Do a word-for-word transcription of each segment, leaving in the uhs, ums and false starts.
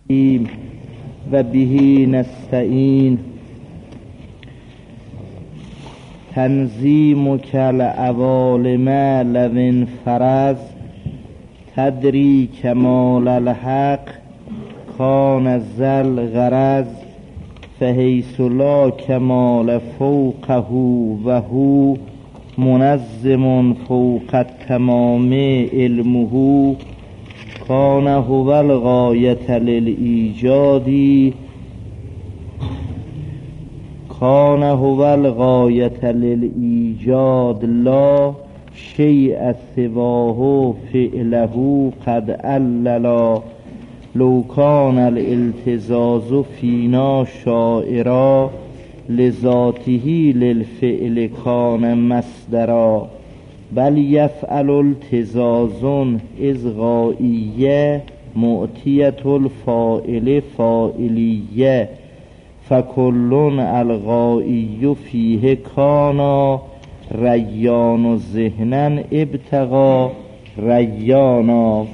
و به نستعین. تنظیمک العوالم لو انفرض تدری کمال الحق کان ذا الغرض فحیث لا کمال فوقه و هو منظم فوق التمام علمه کان هو الغایة للایجاد کان هو الغایة للایجاد لا شیء سواه فعله قد عللا لو کان الالتزاز فینا شاعرا لذاته للفعل کان مصدرا بل یفعل التزاز از غائیه معتیة الفاعل فاعلیه فکل الغایی فیه کانا ریان ذهنا ابتغا ریانا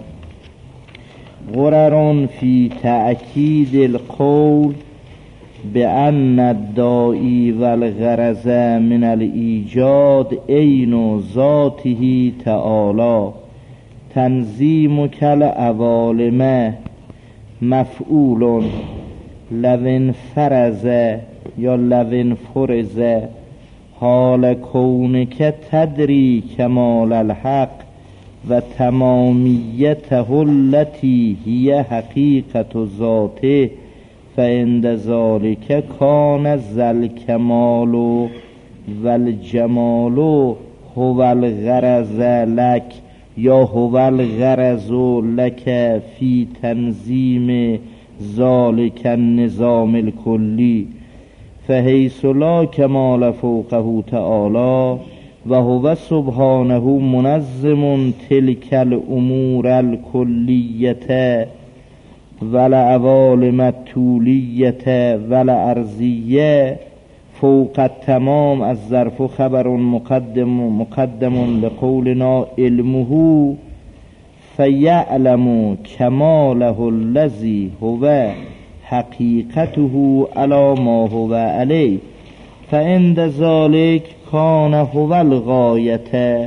غرر فی تأکید القول بأن الداعی والغرض من الایجاد عین ذاته تعالی تنظیمک العوالم مفعول لو انفرض یا لو انفرض حال کونک تدری کمال الحق و تمامیته التي هی حقیقت ذاته فعند ذلک کان ذا الکمال و الجمال هو الغرض لک یا هو الغرض لک فی تنظیم ذلک النظام الکلی فحیث لا کمال فوقه تعالی و هو سبحانه منظم تلک الامور الکلیه و العوالم الطولیه و الارضیه فوق التمام. از ظرف خبر مقدم مقدم لقولنا علمه فیعلم کماله الذی هو حقیقته علی ما هو علیه فعند ذلک کان هو الغایة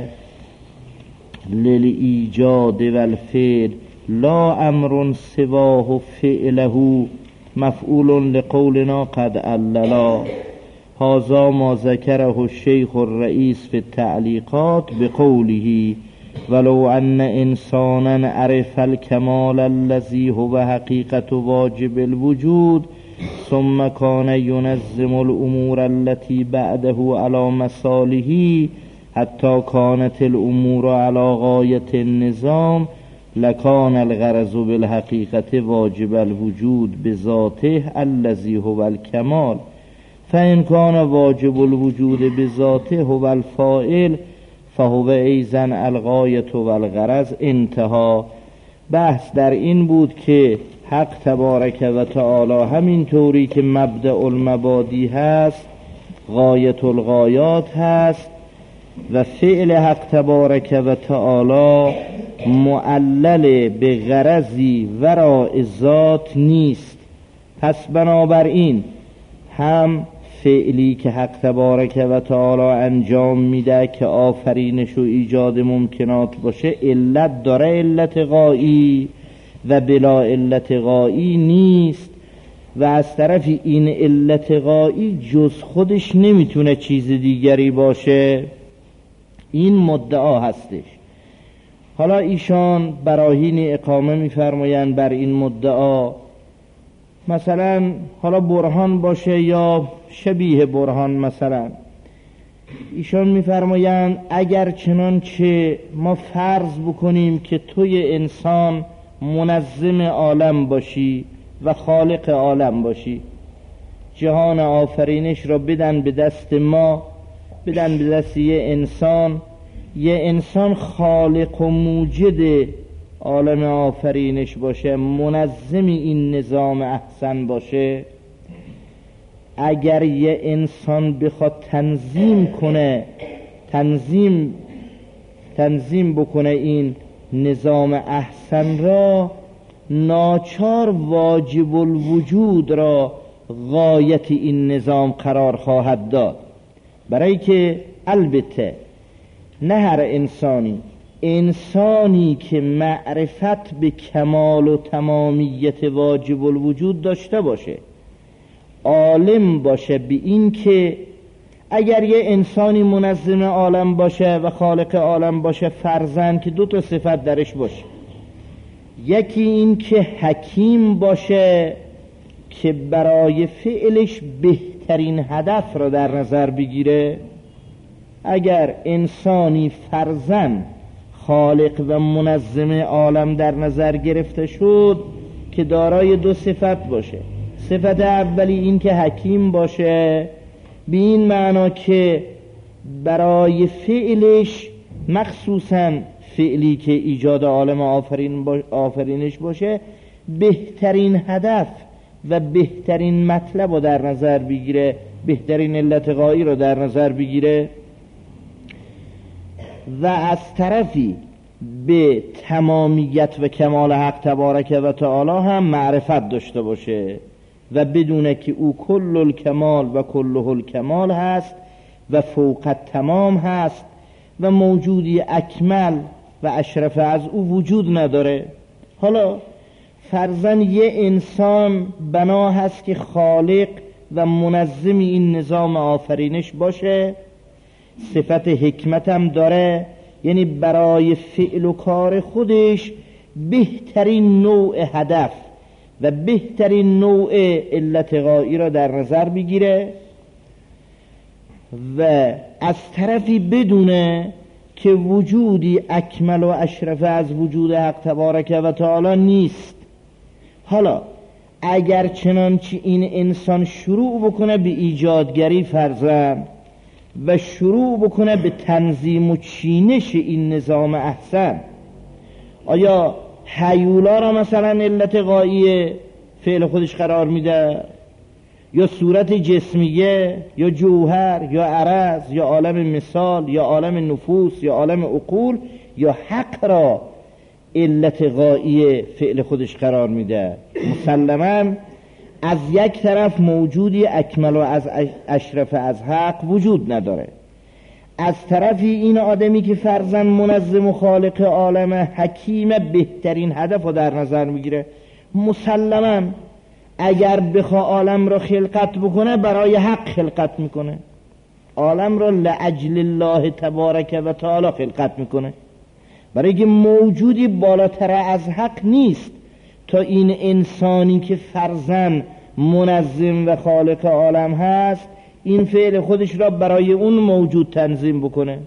للایجاد والفعل لا امر سواه فعله مفعول لقولنا قد عللا. هذا ما ذكره الشيخ الرئيس في التعليقات بقوله ولو ان انسانا عرف الكمال الذي هو حقيقة واجب الوجود ثم كان ينظم الامور التي بعده على مصالحه حتى كانت الامور على غاية النظام لكان الغرض بالحقيقة واجب الوجود بذاته الذي هو الكمال فإن كان واجب الوجود بذاته هو الفاعل فهو ایضا الغایة و الغرض. انتها. بحث در این بود که حق تبارک و تعالی همین طوری که مبدأ المبادی هست غایة الغایات هست و فعل حق تبارک و تعالی معلل به غرضی وراء ذات نیست. پس بنابراین هم فعلی که حق تبارک و تعالی انجام میده که آفرینش و ایجاد ممکنات باشه علت داره، علت غایی، و بلا علت غایی نیست، و از طرف این علت غایی جز خودش نمیتونه چیز دیگری باشه. این مدعا هستش. حالا ایشان براهین اقامه میفرمایند بر این مدعا، مثلا حالا برهان باشه یا شبیه برهان. مثلا ایشان میفرمایند اگر چنانچه ما فرض بکنیم که توی انسان منظم عالم باشی و خالق عالم باشی، جهان آفرینش را بدن به دست ما، بدن به دست یه انسان، یه انسان خالق و موجد عالم آفرینش باشه، منظم این نظام احسن باشه. اگر یه انسان بخواد تنظیم کنه تنظیم تنظیم بکنه این نظام احسن را، ناچار واجب الوجود را غایت این نظام قرار خواهد داد. برای که البته نه هر انسانی انسانی که معرفت به کمال و تمامیت واجب الوجود داشته باشه، عالم باشه به این که اگر یه انسانی منظم عالم باشه و خالق عالم باشه، فرضاً که دو تا صفت درش باشه، یکی این که حکیم باشه که برای فعلش بهترین هدف را در نظر بگیره. اگر انسانی فرضاً خالق و منظم عالم در نظر گرفته شد که دارای دو صفت باشه، صفت اولی این که حکیم باشه، به این معنا که برای فعلش مخصوصاً فعلی که ایجاد عالم آفرین باش آفرینش باشه بهترین هدف و بهترین مطلب رو در نظر بگیره، بهترین علت غایی رو در نظر بگیره، و از طرفی به تمامیت و کمال حق تبارک و تعالی هم معرفت داشته باشه و بدونه که او کل الکمال و کله الکمال هست و فوق تمام هست و موجودی اکمل و اشرف از او وجود نداره. حالا فرضاً یه انسان بنا هست که خالق و منظم این نظام آفرینش باشه، صفت حکمت هم داره، یعنی برای فعل و کار خودش بهترین نوع هدف و بهترین نوع علت غایی را در نظر بگیره و از طرفی بدونه که وجودی اکمل و اشرف از وجود حق تبارک و تعالی نیست. حالا اگر چنانچه این انسان شروع بکنه به ایجادگری فرضاً و شروع بکنه به تنظیم و چینش این نظام احسن، آیا هیولا را مثلا علت غایی فعل خودش قرار میده، یا صورت جسمیه یا جوهر یا عرض یا عالم مثال یا عالم نفوس یا عالم عقول یا حق را علت غایی فعل خودش قرار میده؟ مسلماً از یک طرف موجودی اکمل و از اشرف از حق وجود نداره، از طرفی این آدمی که فرضاً منظم و خالق عالم حکیم بهترین هدف رو در نظر میگیره، مسلماً اگر بخوا عالم را خلقت بکنه برای حق خلقت میکنه، عالم را لأجل الله تبارک و تعالی خلقت میکنه، برای که موجودی بالاتر از حق نیست تا این انسانی که فرضاً منظم و خالق عالم هست این فعل خودش را برای اون موجود تنظیم بکنه.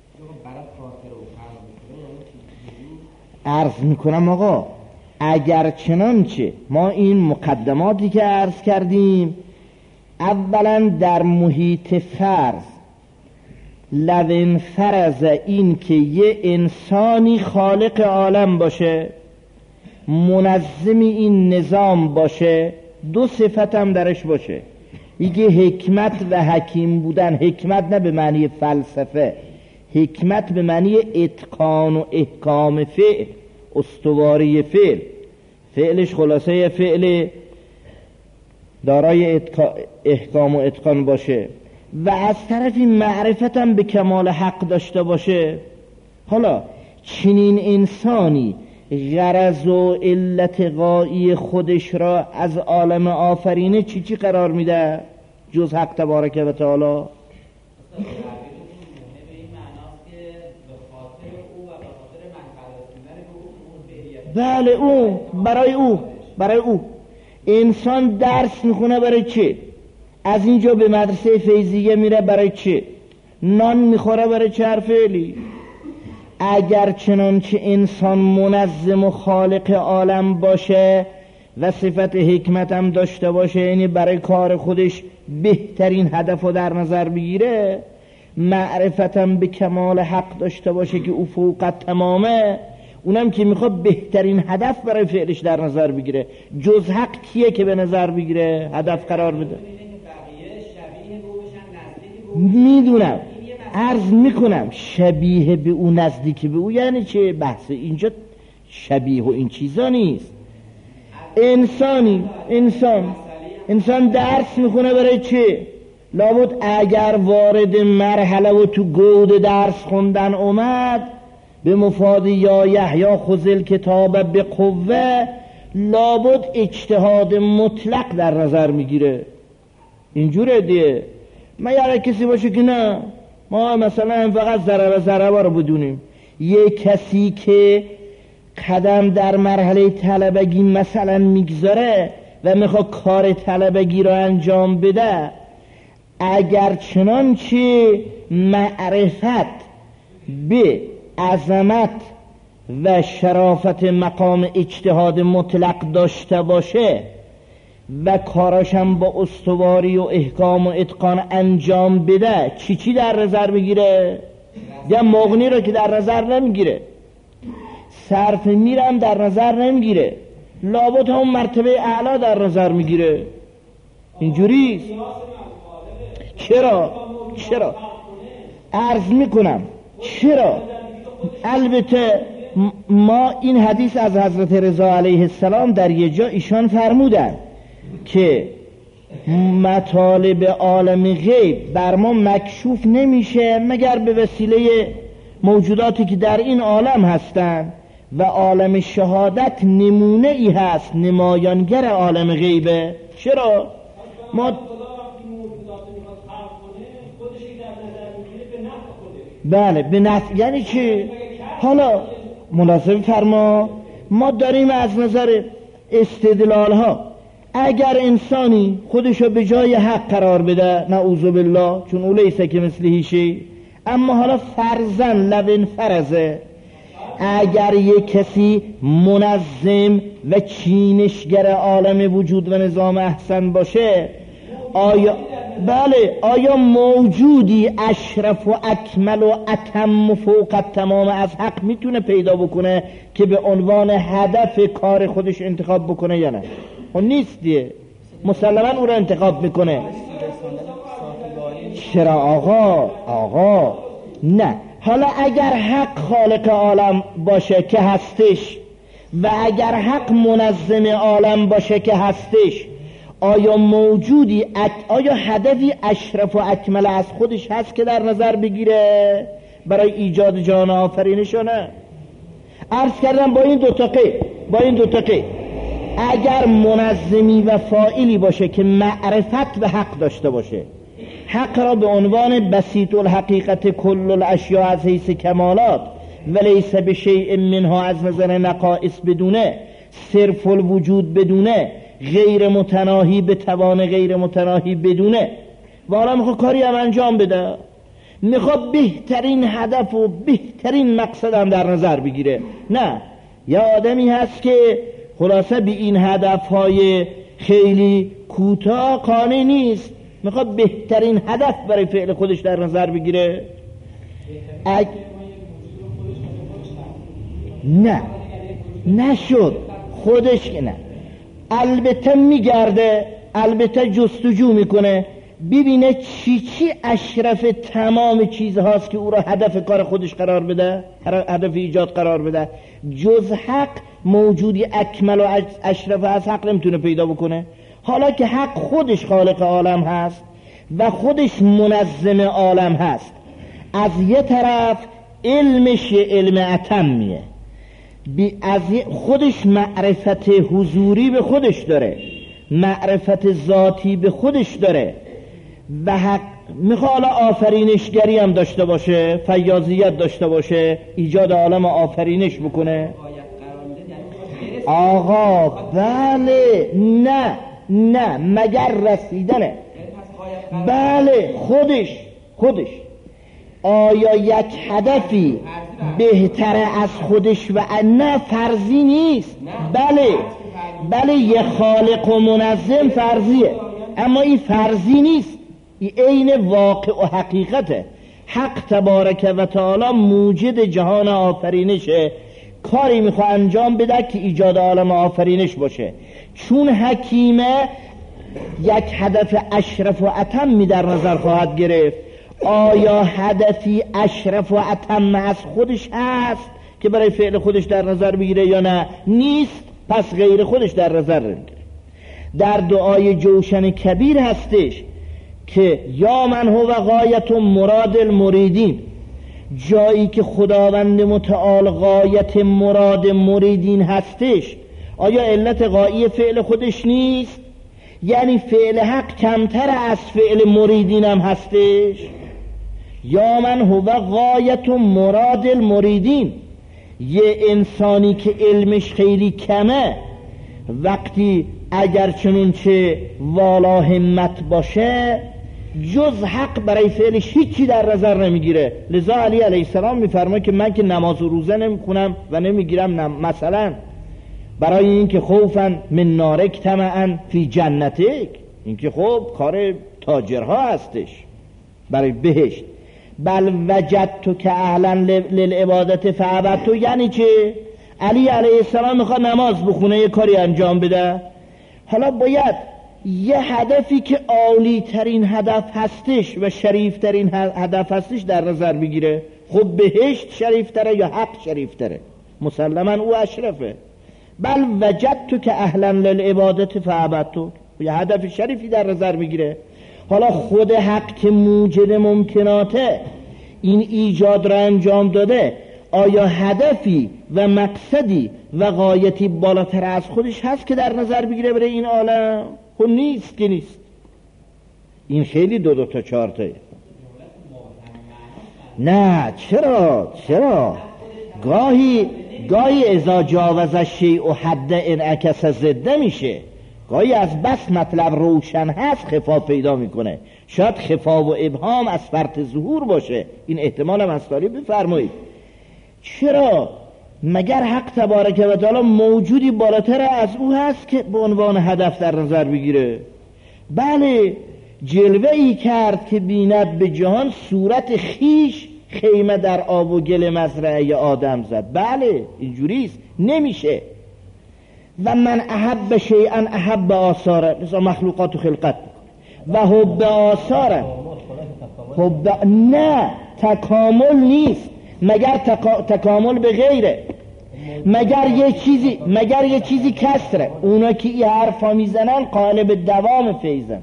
عرض میکنم آقا، اگر چنانچه ما این مقدماتی که عرض کردیم اولا در محیط فرض لون فرض این که یه انسانی خالق عالم باشه، منظم این نظام باشه، دو صفت هم درش باشه، یکی حکمت و حکیم بودن. حکمت نه به معنی فلسفه، حکمت به معنی اتقان و احکام فعل، استواری فعل، فعلش خلاصه فعل دارای احکام و اتقان باشه و از طرفی معرفت هم به کمال حق داشته باشه. حالا چنین انسانی غرض و علت غایی خودش را از عالم آفرینه چی چی قرار میده جز حق تبارک و تعالی؟ بله، او برای او برای او انسان درس میخونه برای چه؟ از اینجا به مدرسه فیضیه میره برای چه؟ نان میخوره برای چه هر فعلی؟ اگر چنانچه انسان منظم و خالق عالم باشه و صفت حکمت هم داشته باشه، یعنی برای کار خودش بهترین هدف رو در نظر بگیره، معرفتم به کمال حق داشته باشه که او فوق تمامه، اونم که میخواد بهترین هدف برای فعلش در نظر بگیره. جز حق کیه که به نظر بگیره هدف قرار بده؟ میدونم، عرض میکنم شبیه به او، نزدیک به او یعنی چه؟ بحث اینجا شبیه و این چیزا نیست. انسانی انسان انسان درس میخونه برای چه؟ لابد اگر وارد مرحله و تو گود درس خوندن اومد به مفاد یا یحیی خذل کتاب به قوه، لابد اجتهاد مطلق در نظر میگیره. اینجوره دیگه. ما یاره کسی باشه که نه ما مثلا فقط ضربه ضربه رو بدونیم، یه کسی که قدم در مرحله طلبگی مثلا میگذاره و میخواد کار طلبگی رو انجام بده، اگر چنانچه معرفت به عظمت و شرافت مقام اجتهاد مطلق داشته باشه و کاراشم با استواری و احکام و اتقان انجام بده، چی چی در نظر بگیره؟ یا مغنی رو که در نظر نمیگیره، صرف میرم در نظر نمیگیره، لابد هم مرتبه اعلا در نظر میگیره. اینجوریست. چرا؟ چرا؟ عرض میکنم چرا؟ البته ما این حدیث از حضرت رضا علیه السلام در یه جا ایشان فرمودن که مطالب عالم غیب بر ما مکشوف نمیشه مگر به وسیله موجوداتی که در این عالم هستند و عالم شهادت نمونه ای هست، نمایانگر عالم غیبه. چرا؟ ما بله به نفع یعنی چی؟ حالا ملاحظه فرما، ما داریم از نظر استدلال ها اگر انسانی خودشو به جای حق قرار بده، نعوذ بالله، چون او لیسه که مثلی شی، اما حالا فرزن لبن فرزه، اگر یک کسی منظم و چینشگر عالم وجود و نظام احسن باشه، آیا بله آیا موجودی اشرف و اکمل و اتم و فوق تمام از حق میتونه پیدا بکنه که به عنوان هدف کار خودش انتخاب بکنه یا نه؟ اون نیست دیگه، مسلما او رو انتخاب میکنه. چرا آقا؟ آقا نه. حالا اگر حق خالق عالم باشه که هستش و اگر حق منظم عالم باشه که هستش، آیا موجودی اک... آیا هدفی اشرف و اکمل از خودش هست که در نظر بگیره برای ایجاد جهان آفرینشونه؟ عرض کردم با این دو تا قید با این دو تا قید اگر منظمی و فاعلی باشه که معرفت به حق داشته باشه، حق را به عنوان بسیط الحقیقت کل الاشیاء از حیث کمالات ولیس به شیء منها از نظر نقائص بدونه، صرف الوجود بدونه، غیر متناهی به توان غیر متناهی بدونه، و حالا میخواد کاری هم انجام بده، میخواد بهترین هدف و بهترین مقصد هم در نظر بگیره. نه، یا آدمی هست که خلاصه به این هدفهای خیلی کوتاه قانع نیست، میخواد بهترین هدف برای فعل خودش در نظر بگیره. اگ... نه نشد خودش که نه، البته میگرده، البته جستجو میکنه ببینه چی چی اشرف تمام چیزهاست که او را هدف کار خودش قرار بده، هدف ایجاد قرار بده. جز حق موجودی اکمل و اشرف از حق نمیتونه پیدا بکنه. حالا که حق خودش خالق عالم هست و خودش منظم عالم هست، از یه طرف علمش علم اتمیه، از خودش معرفت حضوری به خودش داره، معرفت ذاتی به خودش داره و حق میخواد حالا آفرینشگری هم داشته باشه، فیاضیت داشته باشه، ایجاد عالم آفرینش بکنه. آقا بله، نه نه مگر رسیدنه. بله خودش خودش آیا یک هدفی بهتر از خودش و نه فرضی نیست؟ بله بله یه خالق و منظم فرضیه، اما این فرضی نیست، این عین واقع و حقیقته. حق تبارک و تعالی موجد جهان آفرینشه، کاری میخواد انجام بده که ایجاد عالم آفرینش باشه. چون حکیمه یک هدف اشرف و اتم در نظر خواهد گرفت. آیا هدفی اشرف و اتم از خودش هست که برای فعل خودش در نظر بگیره یا نه؟ نیست. پس غیر خودش در نظر نمیگیره. در دعای جوشن کبیر هستش که یا من هو غایت مراد المریدین، جایی که خداوند متعال غایت مراد مریدین هستش، آیا علت غایی فعل خودش نیست؟ یعنی فعل حق کمتر از فعل مریدین هم هستش. یا من هو غایت مراد المریدین، یه انسانی که علمش خیلی کمه وقتی اگر چنونچه والا همت باشه جز حق برای فعلش هیچی در نظر نمیگیره. لذا علی علیه السلام میفرماید که من که نماز و روزه نمیخونم و نمیگیرم نم... مثلا برای این که خوفا من نارک طمعا فی جنتک، این که خب کار تاجرها هستش برای بهشت. بل وجدت که اهلا للعبادت فعبدت، یعنی چه؟ علی علیه السلام میخواد نماز بخونه، یه کاری انجام بده، حالا باید یه هدفی که عالی ترین هدف هستش و شریف ترین هدف هستش در نظر بگیره. خب بهشت شریف تره یا حق شریف تره؟ مسلما او اشرفه. بل وجدت که اهلا للعبادت فعبدت، یه هدف شریفی در نظر بگیره. حالا خود حق که موجد ممکناته این ایجاد را انجام داده، آیا هدفی و مقصدی و غایتی بالاتر از خودش هست که در نظر بگیره برای این عالم؟ خب نیست که نیست. این خیلی دو دو تا چهار تایه. نه چرا چرا گاهی گاهی اذا جاوز الشیء حد انعکس ضد میشه، گاهی از بس مطلب روشن هست خفا پیدا میکنه. شاید خفا و ابهام از فرط ظهور باشه، این احتمال هم هست. بفرمایید چرا؟ مگر حق تبارک و تعالی موجودی بالاتر از او هست که به عنوان هدف در نظر بگیره؟ بله، جلوه ای کرد که بیند به جهان صورت خیش، خیمه در آب و گل مزرعه آدم زد. بله اینجوریست، نمیشه. و من احب شیئا احب آثاره، مثلا مخلوقات و خلقت و حب آثاره. حب نه تکامل نیست، مگر تکا... تکامل به غیره، مگر یه چیزی مگر یه چیزی کسره. اونا که این حرفا میزنن قالب دوام فیضن.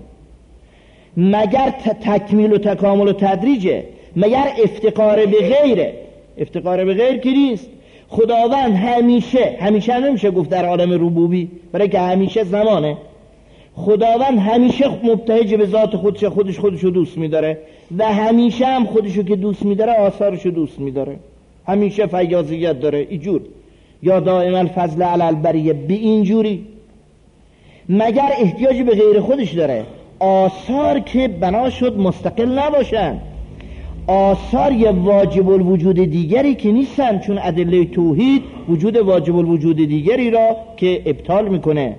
مگر ت... تکمیل و تکامل و تدریجه، مگر افتقار به غیره. افتقار به غیر که نیست. خداوند همیشه، همیشه نمیشه گفت در عالم ربوبی برای که همیشه زمانه، خداوند همیشه مبتهج به ذات خودش، خودش خودشو دوست میداره و همیشه هم خودشو که دوست میداره آثارشو دوست میداره، همیشه فیاضیت داره اینجور. یا دائم الفضل علی البریه، به اینجوری. مگر احتیاجی به غیر خودش داره؟ آثار که بنا شد مستقل نباشن، آثار یه واجب الوجود دیگری که نیستن، چون ادله توحید وجود واجب الوجود دیگری را که ابطال میکنه.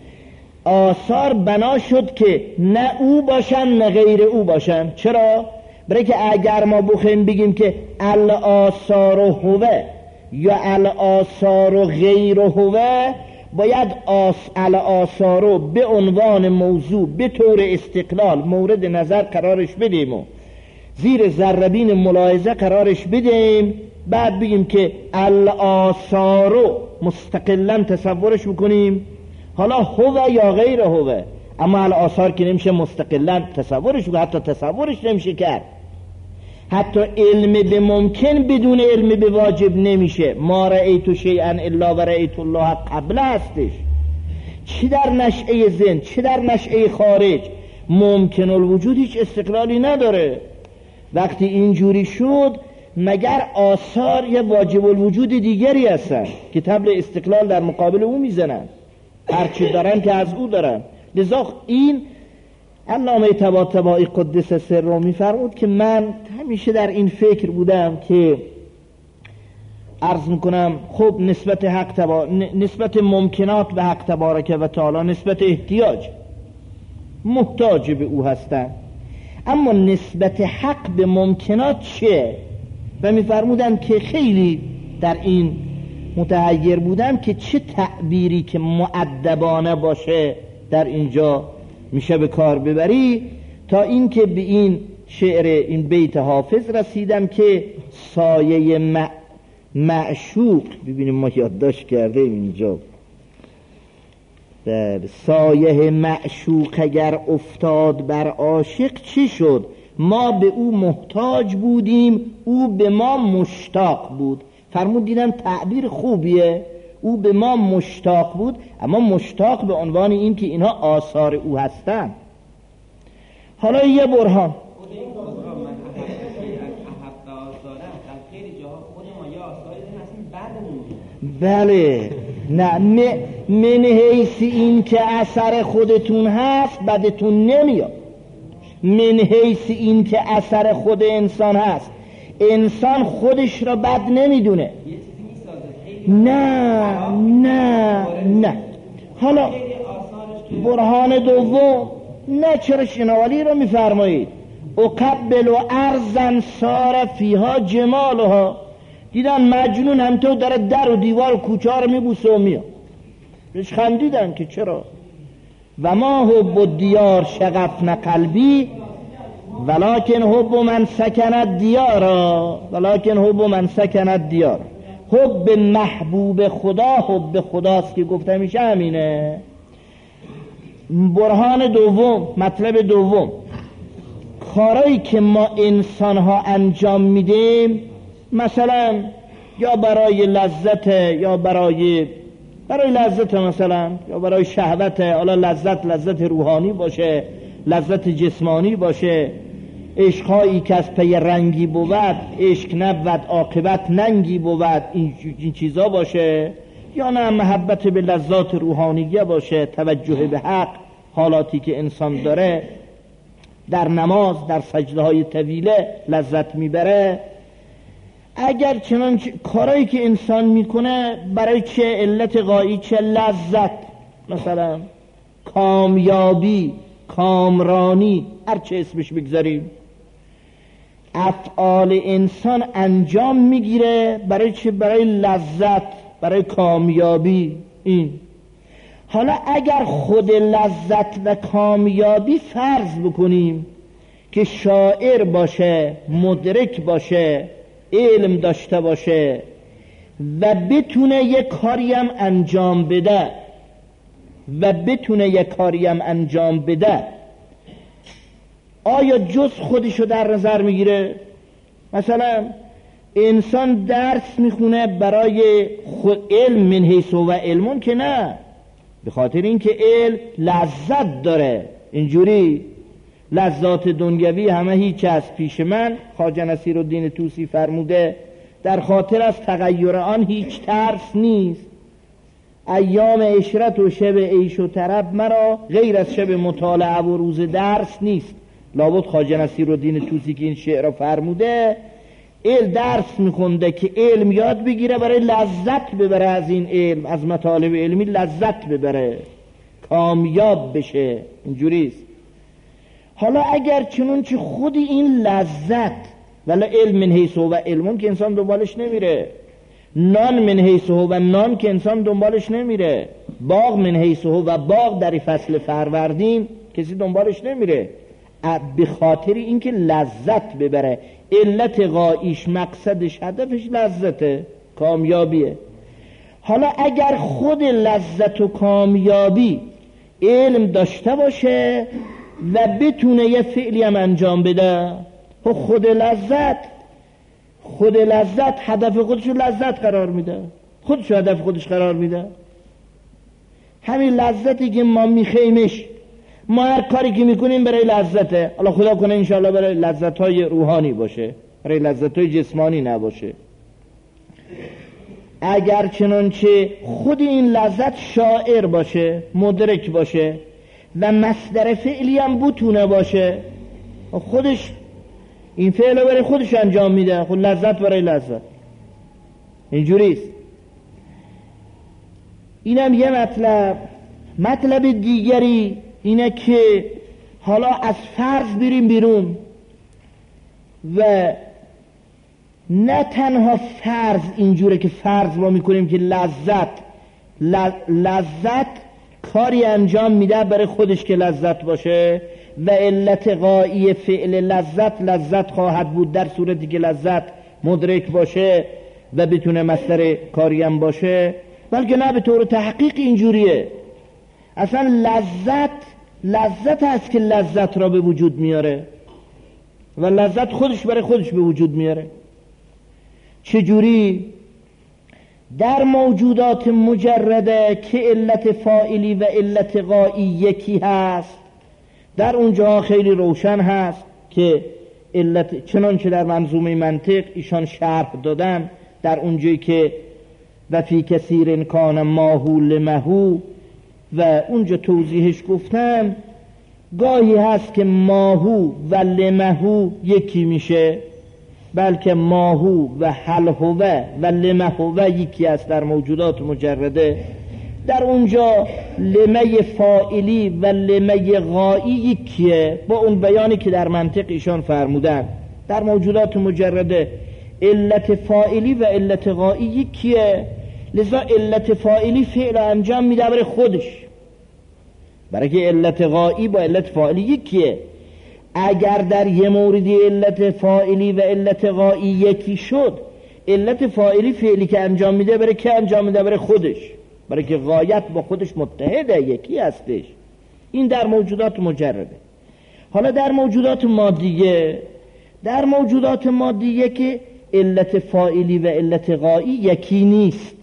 آثار بنا شد که نه او باشن نه غیر او باشن. چرا؟ برای که اگر ما بخوایم بگیم که الآثار هوه یا الآثار غیر هوه، باید الآثار به عنوان موضوع به طور استقلال مورد نظر قرارش بدیم و زیر ذره‌بین ملاحظه قرارش بدیم، بعد بگیم که الآثار مستقلا تصورش بکنیم، حالا هوه یا غیر هوه. اما الآثار که نمیشه مستقلا تصورش بکنیم، حتی تصورش نمیشه کرد. حتی علم به ممکن بدون علم به واجب نمیشه. ما رأیت شیئا الا و رأیت الله قبل هستش. چی در نشأه ذهن چی در نشأه خارج ممکن الوجود هیچ استقلالی نداره. وقتی اینجوری شد مگر آثار یه واجب الوجود دیگری هستن که طبل استقلال در مقابل او میزنن، هرچی دارن که از او دارن. لذا این علامه طباطبایی قدس سره میفرمود که من همیشه در این فکر بودم که عرض میکنم خب نسبت حق تبا... نسبت ممکنات به حق تبارک و تعالی نسبت احتیاج، محتاج به او هستن، اما نسبت حق به ممکنات چه؟ و میفرمودن که خیلی در این متحیر بودم که چه تعبیری که مؤدبانه باشه در اینجا میشه به کار ببری، تا اینکه به این شعر این بیت حافظ رسیدم که سایه م... معشوق، ببینیم ما یادداشت کرده اینجا، در سایه معشوق اگر افتاد بر عاشق چی شد؟ ما به او محتاج بودیم، او به ما مشتاق بود. فرمود دیدم تعبیر خوبیه، او به ما مشتاق بود، اما مشتاق به عنوان این که اینها آثار او هستن. حالا یه برهان بله نه من حیث این که اثر خودتون هست بدتون نمیاد. من حیث این که اثر خود انسان هست، انسان خودش را بد نمیدونه. نه نه نه حالا برهان دوم نه چرا شنوالی رو میفرمایید اقبل و ارزن سار فیها جمالها. دیدن مجنون همطور داره در و دیوار و کوچه ها رو میبوسه و میاد، بهش خندیدن که چرا. و ما حب دیار شغفن قلبی ولکن حب من سکند دیارا ولکن حب من سکند دیار. حب محبوب خدا حب خداست که گفته میشه همینه. برهان دوم، مطلب دوم، کارایی که ما انسان ها انجام میدیم مثلا یا برای لذت یا برای برای لذت مثلا یا برای شهوت، حالا لذت لذت روحانی باشه، لذت جسمانی باشه، عشقهایی که از پی رنگی بود، عشق نبود عاقبت ننگی بود، این, این چیزا باشه، یا نه محبت به لذات روحانیه باشه، توجه به حق، حالاتی که انسان داره در نماز در سجده های طویله لذت میبره. اگر چنانچه کارایی که انسان میکنه برای چه علت غایی، چه لذت، مثلا کامیابی، کامرانی، هر چه اسمش بگذاریم، افعال انسان انجام میگیره برای چه؟ برای لذت، برای کامیابی. این حالا اگر خود لذت و کامیابی فرض بکنیم که شاعر باشه، مدرک باشه، علم داشته باشه و بتونه یک کاریم انجام بده و بتونه یک کاریم انجام بده آیا جز خودشو در نظر میگیره؟ مثلا انسان درس میخونه برای خود، علم من حیث و علمون که نه، به خاطر اینکه علم لذت داره. اینجوری لذات دنیوی همه هیچ از پیش من، خواجه نصیرالدین طوسی فرموده در خاطر از تغییر آن هیچ ترس نیست. ایام عشرت و شب عیش و طرب مرا غیر از شب مطالعه و روز درس نیست. لابد خواجه نصیرالدین طوسی که این شعر را فرموده علم درس میخونده که علم یاد بگیره برای لذت ببره، از این علم، از مطالب علمی لذت ببره، کامیاب بشه. اینجوریست. حالا اگر چنانچه خود این لذت ولی علم من حیث و علمون که انسان دنبالش نمیره، نان من حیث و نان که انسان دنبالش نمیره، باغ من حیث و باغ در فصل فروردین کسی دنبالش نمیره، به خاطر اینکه لذت ببره، علت غایش، مقصدش، هدفش لذته، کامیابیه. حالا اگر خود لذت و کامیابی علم داشته باشه و بتونه یه فعلی هم انجام بده، خود لذت خود لذت هدف خودشو لذت قرار میده، خودشو هدف خودش قرار میده. همین لذتی که ما میخیمش، ما هر کاری که میکنیم برای لذته، الله خدا کنه انشاءالله برای لذتهای روحانی باشه، برای لذتهای جسمانی نباشه. اگر چنانچه خود این لذت شاعر باشه، مدرک باشه و مصدر فعلی هم بتونه باشه، خودش این فعل رو برای خودش انجام میده، خود لذت برای لذت. اینجوریست. اینم یه مطلب. مطلب دیگری اینه که حالا از فرض بریم بیرون و نه تنها فرض اینجوره که فرض ما میکنیم که لذت لذت کاری انجام میده برای خودش که لذت باشه و علت غایی فعل لذت لذت خواهد بود در صورتی که لذت مدرک باشه و بتونه مصدر کاری هم باشه، بلکه نه، به طور تحقیق اینجوریه. اصلا لذت لذت هست که لذت را به وجود میاره و لذت خودش برای خودش به وجود میاره. چجوری؟ در موجودات مجرده که علت فاعلی و علت غایی یکی هست، در اونجا خیلی روشن هست که علت، چنانچه در منظومه منطق ایشان شرح دادن، در اونجایی که و فی کثیر کان ماهو لمهو و اونجا توضیحش گفتن، گاهی هست که ماهو و لمهو یکی میشه، بلکه ماهو و حلهوه و لمهوه یکی است در موجودات مجرده. در اونجا لمه فاعلی و لمه غایی یکیه با اون بیانی که در منطق ایشان فرمودن. در موجودات مجرده علت فاعلی و علت غایی یکیه، لذا علت فاعلی فعل انجام میده برای خودش، برای که علت غایی با علت فاعلی یکیه. اگر در یه موردی علت فاعلی و علت غایی یکی شد، علت فاعلی فعلی که انجام میده برای که انجام میده برای خودش، برای که غایت با خودش متحده، یکی هستش. این در موجودات مجرده. حالا در موجودات مادیه، در موجودات مادیه که علت فاعلی و علت غایی یکی نیست،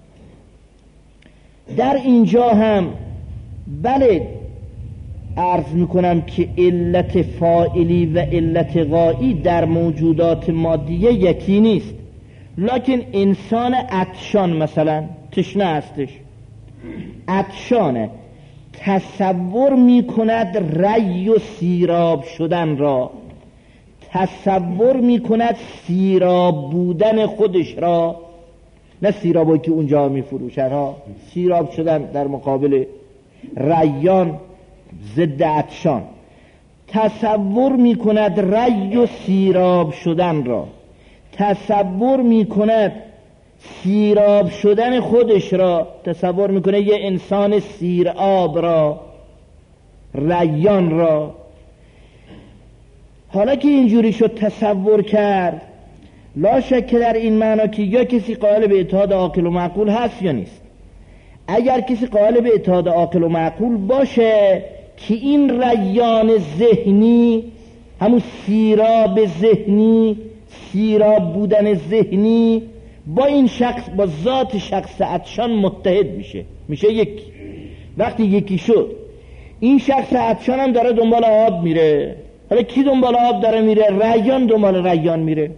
در اینجا هم بله عرض میکنم که علت فاعلی و علت غایی در موجودات مادیه یکی نیست، لکن انسان عطشان مثلا تشنه هستش، عطشانه، تصور میکند ری و سیراب شدن را، تصور میکند سیراب بودن خودش را، نه سیرابایی که اونجا میفروشن ها، سیراب شدن در مقابل ریان ضد عطشان، تصور میکند ری و سیراب شدن را، تصور میکند سیراب شدن خودش را، تصور میکنه یه انسان سیراب را، ریان را. حالا که اینجوری شد تصور کرد، لا شک در این معنا که یا کسی قائل به اتحاد عاقل و معقول هست یا نیست. اگر کسی قائل به اتحاد عاقل و معقول باشه که این ریان ذهنی، همون سیراب ذهنی، سیراب بودن ذهنی با این شخص، با ذات شخص عطشان متحد میشه، میشه یکی. وقتی یکی شد، این شخص عطشان هم داره دنبال آب میره. حالا کی دنبال آب داره میره؟ ریان دنبال ریان میره،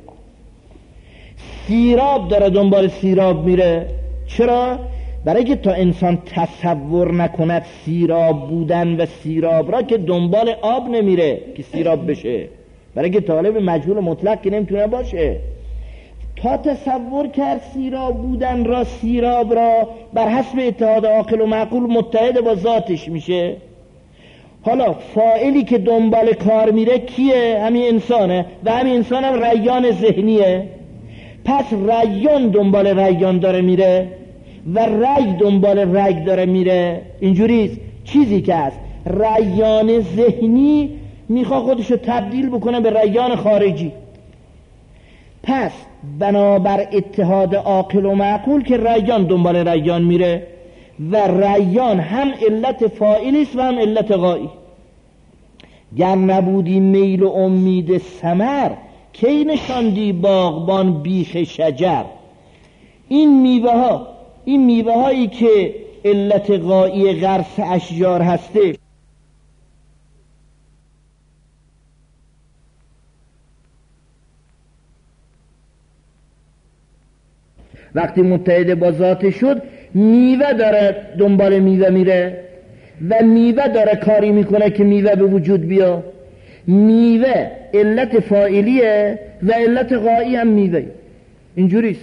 سیراب داره دنبال سیراب میره. چرا؟ برای که تا انسان تصور نکند سیراب بودن و سیراب را، که دنبال آب نمیره که سیراب بشه، برای که طالب مجهول مطلق که نمیتونه باشه. تا تصور کرد سیراب بودن را، سیراب را، بر حسب اتحاد عاقل و معقول متحد با ذاتش میشه. حالا فاعلی که دنبال کار میره کیه؟ همین انسانه و همین انسان هم ریان ذهنیه. پس ریان دنبال ریان داره میره و رگ دنبال رگ داره میره. اینجوریست. چیزی که هست ریان ذهنی میخواد خودشو تبدیل بکنه به ریان خارجی. پس بنابر اتحاد عاقل و معقول که ریان دنبال ریان میره و ریان هم علت فاعلی است و هم علت غایی. گر نبودی میل و امید ثمر، کی نشاندی باغبان بیخ شجر. این میوه ها، این میوه هایی که علت غایی غرس اشجار هسته، وقتی متحد با ذات شد، میوه داره دنبال میوه میره و میوه داره کاری میکنه که میوه به وجود بیا. میوه علت فاعلیه و علت غایی هم میوه. اینجوریست.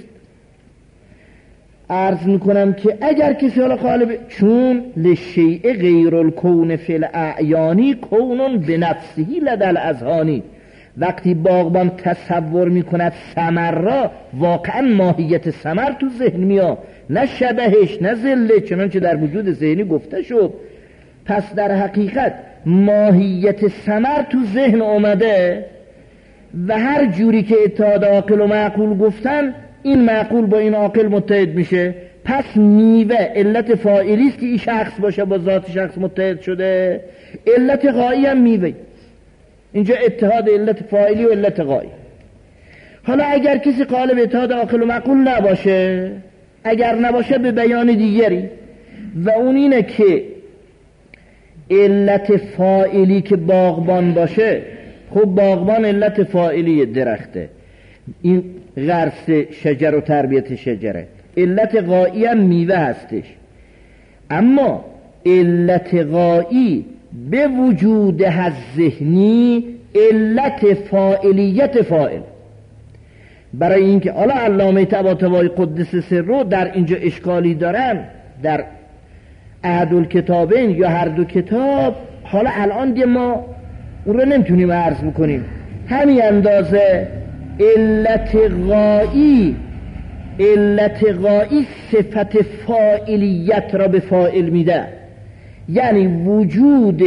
عرض میکنم که اگر کسی حالا قالب، چون لشیء غیر الکون فی الاعیانی کونون بنفسهی لدل اذهانی، وقتی باغبان تصور میکند ثمر را، واقعا ماهیت ثمر تو ذهن میاد، نه شبهش نه ذله، چنانچه در وجود ذهنی گفته شد. پس در حقیقت ماهیت ثمر تو ذهن اومده و هر جوری که اتحاد عاقل و معقول گفتن، این معقول با این عاقل متحد میشه. پس میوه علت فاعلی است که این شخص باشه با ذات شخص متحد شده، علت غایی هم میوه. اینجا اتحاد علت فاعلی و علت غایی. حالا اگر کسی قائل به اتحاد عاقل و معقول نباشه، اگر نباشه به بیان دیگری، و اون اینه که علت فاعلی که باغبان باشه، خب باغبان علت فاعلی درخته، این غرس شجر و تربیت شجره، علت غایی هم میوه هستش. اما علت غایی به وجود از ذهنی علت فاعلیت فاعل. برای اینکه حالا علامه طباطبایی قدس سره در اینجا اشکالی دارن در احدالکتابین یا هر دو کتاب، حالا الان دیگه ما اون رو نمیتونیم عرض بکنیم. همین اندازه علت غایی علت غایی صفت فاعلیت را به فاعل میده، یعنی وجود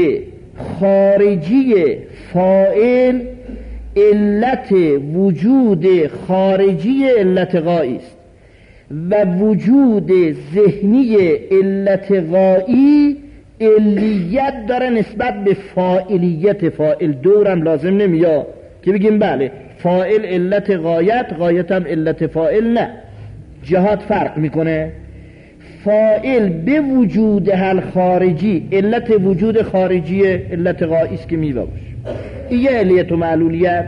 خارجی فاعل علت وجود خارجی علت غایی است و وجود ذهنی علت غایی علیت داره نسبت به فاعلیت فاعل. دورم لازم نمیاد که بگیم بله فاعل علت غایت، غایت هم علت فاعل، نه، جهات فرق میکنه. فاعل به وجود حل خارجی علت وجود خارجی علت غایی است که میوه باشه، این یه علیت و معلولیت.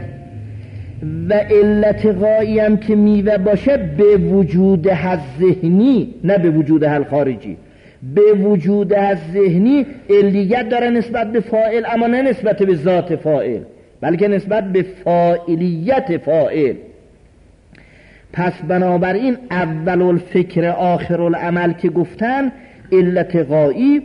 و علت غایی هم که میوه باشه به وجود حل ذهنی، نه به وجود حل خارجی، به وجود حل ذهنی علیت داره نسبت به فاعل، اما نه نسبت به ذات فاعل بلکه نسبت به فاعلیت فاعل. پس بنابراین اول الفکر آخر العمل که گفتن علت غایی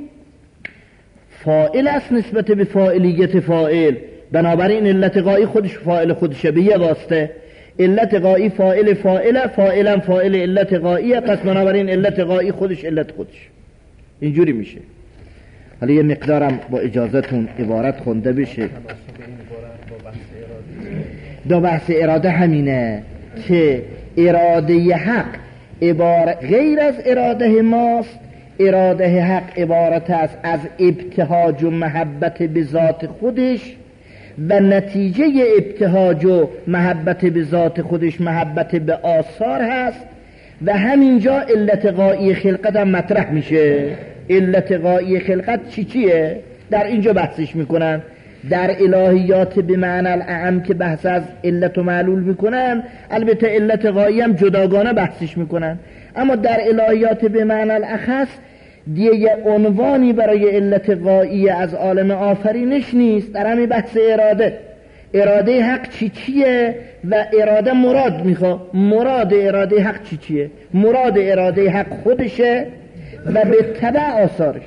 فاعل است نسبت به فاعلیت فاعل، بنابراین علت غایی خودش فاعل خودشه به یه واسطه. علت غایی فاعل فاعله، فاعلم فاعل علت غاییه، پس بنابراین علت غایی خودش علت خودش. اینجوری میشه. حالا یه مقدارم با اجازتون عبارت خونده بشه. دو بحث اراده همینه که اراده حق عبارت غیر از اراده ماست. اراده حق عبارت است از ابتهاج و محبت به ذات خودش و نتیجه ابتهاج و محبت به ذات خودش محبت به آثار هست و همینجا علت غایی خلقت هم مطرح میشه. علت غایی خلقت چی چیه؟ در اینجا بحثش میکنن. در الهیات به معنی الاعم که بحث از علت و معلول میکنن، البته علت غایی هم جداگانه بحثش میکنن، اما در الهیات به معنی الاخص دیگه یه عنوانی برای علت غایی از عالم آفرینش نیست. در همین بحث اراده، اراده حق چی چیه و اراده مراد میخواد. مراد اراده حق چی چیه؟ مراد اراده حق خودشه و به تبع آثارش.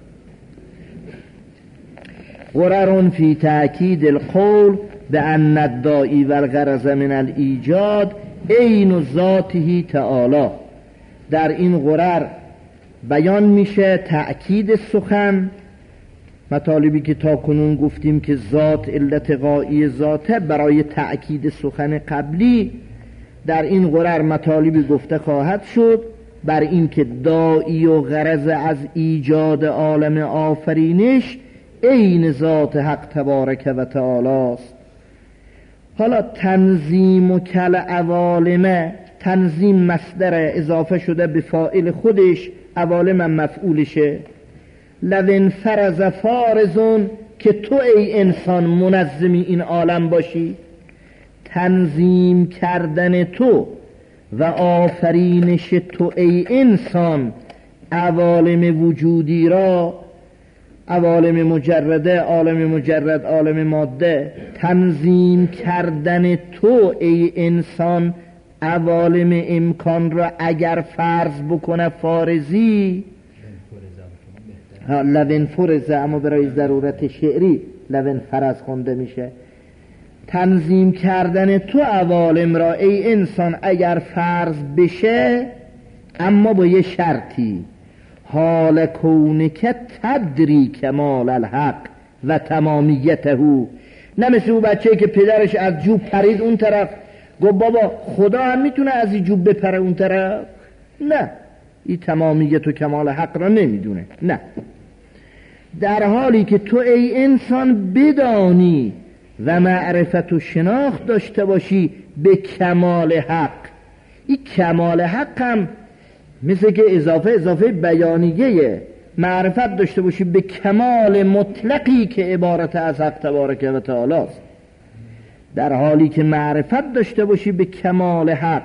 غرر فی تأکید القول بأن الداعی والغرض من الایجاد عین ذاته تعالی. در این غرر بیان میشه تأکید سخن، مطالبی که تا کنون گفتیم که ذات علت غایی ذاته، برای تأکید سخن قبلی در این غرر مطالبی گفته خواهد شد بر این که داعی و غرض از ایجاد عالم آفرینش عین ذات حق تبارک و تعالی است. حالا تنظیم و کل عوالمه، تنظیم مصدر اضافه شده به فاعل خودش، عوالم مفعولشه. لو فرض فارزون که تو ای انسان منظمی این عالم باشی، تنظیم کردن تو و آفرینش تو ای انسان عوالم وجودی را، عوالم مجرده، عالم مجرد، عالم ماده، تنظیم کردن تو ای انسان عوالم امکان را اگر فرض بکنه فارزی، لون فرزه، اما برای ضرورت شعری لون فرض خونده میشه. تنظیم کردن تو عوالم را ای انسان اگر فرض بشه، اما با یه شرطی، حال کونک تدری کمال الحق و تمامیته. نه مثل اون بچه که پدرش از جوب پرید اون طرف، گفت بابا خدا هم میتونه از این جوب بپره اون طرف. نه، این تمامیت و کمال حق را نمیدونه. نه، در حالی که تو ای انسان بدانی و معرفت و شناخت داشته باشی به کمال حق. این کمال حق هم مثل که اضافه اضافه بیانیه، معرفت داشته باشی به کمال مطلقی که عبارت از حق تبارک و تعالی است. در حالی که معرفت داشته باشی به کمال حق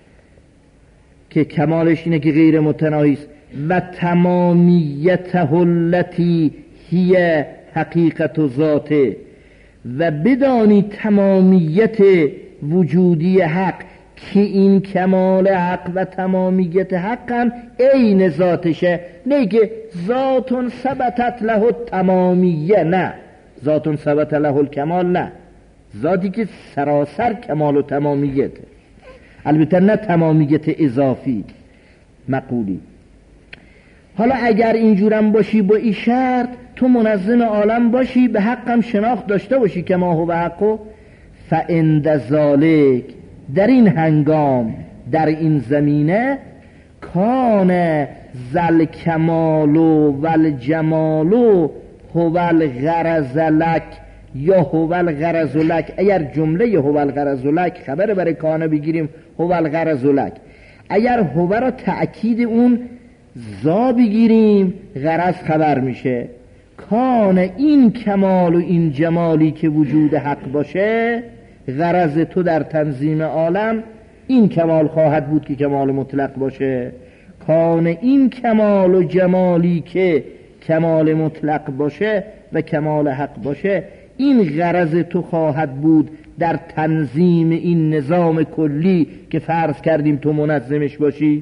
که کمالش اینه که غیر متناهی است، و تمامیته التی هی حقیقت و ذاته، و بدانی تمامیت وجودی حق که این کمال حق و تمامیت حق هم عین ذاتشه. نه که ذاتون ثبتت له التمامیه، نه، ذاتون ثبت له الکمال، نه، ذاتی که سراسر کمال و تمامیته، البته نه تمامیت اضافی مقولی. حالا اگر اینجورم باشی با این شرط تو منظم عالم باشی، به حقم شناخت داشته باشی که ما هو حقو، فعند ذالک، در این هنگام در این زمینه، کان ذل کمال و الجمال هو الغرض لک یا هو الغرض لک. اگر جمله هو الغرض لک خبر برای کانه بگیریم هو الغرض لک، اگر هو را تأکید اون زا بگیریم غرض خبر میشه. کان این کمال و این جمالی که وجود حق باشه، غرض تو در تنظیم عالم این کمال خواهد بود که کمال مطلق باشه. کان این کمال و جمالی که کمال مطلق باشه و کمال حق باشه، این غرض تو خواهد بود در تنظیم این نظام کلی که فرض کردیم تو منظمش باشی.